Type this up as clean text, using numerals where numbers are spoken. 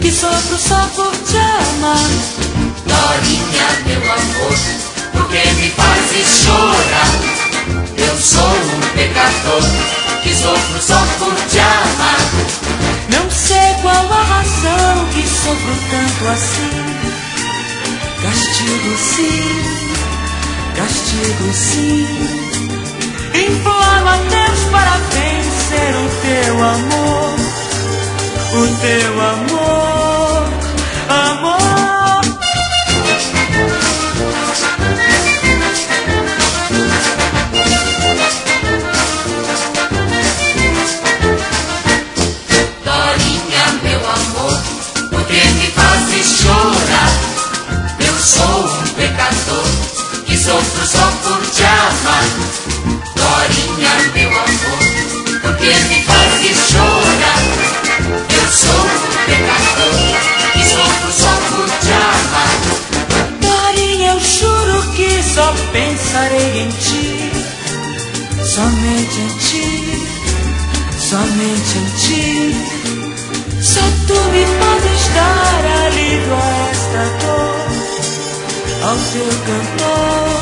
que sofro só por te amar. Dorinha, meu amor, por que me fazes chorar? Eu sou um pecador que sofro só por te amar. Não sei qual a razão que sofro tanto assim. Castigo sim. Imploro a Deus para vencer o teu amor. O teu amor, amor. Dorinha, meu amor, por que me fazes chorar? Eu sou um pecador que sofro só por te amar. Dorinha, meu amor, por que me fazes chorar? Eu sou um pecador que sofro só por te amar. Dorinha, eu juro que só pensarei em ti. Somente em ti, somente em ti. Só tu me podes dar alívio a esta dor, ao teu cantor.